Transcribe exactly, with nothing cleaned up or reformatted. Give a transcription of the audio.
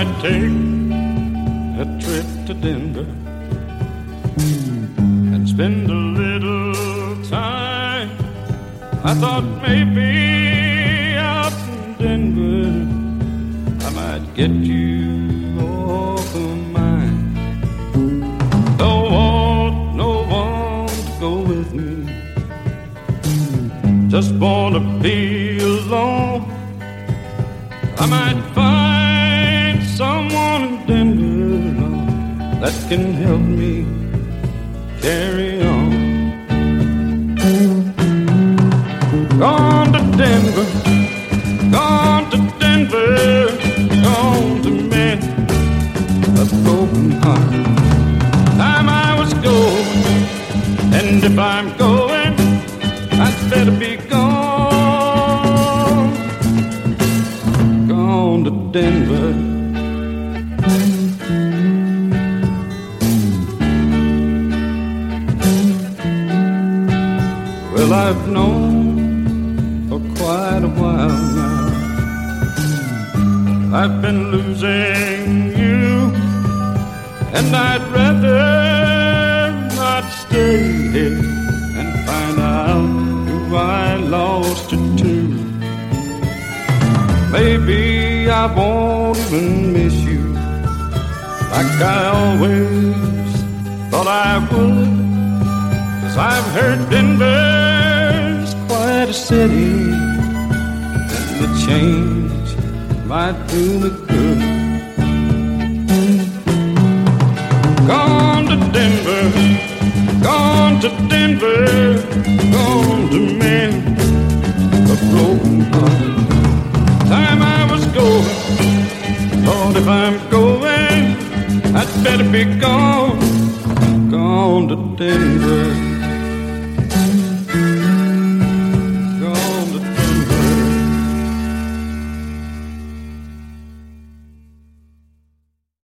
might take a trip to Denver and spend a little time. I thought maybe out in Denver I might get you off of mine. Don't want no one to go with me, just wanna be alone. I might find someone in Denver, Lord, that can help me carry on. Gone to Denver, gone to Denver, gone to mend a broken heart. Time I was going, and if I'm going, I'd better be gone. Gone to Denver. Well, I've known for quite a while now I've been losing you, and I'd rather not stay here and find out who I lost you to. Maybe I won't even miss you like I always thought I would, 'cause I've heard Denver's quite a city, and the change might do me good. Gone to Denver, gone to Denver, gone to mend a broken heart. Time I was going, Lord, if I'm going, I'd better be gone, gone to Denver.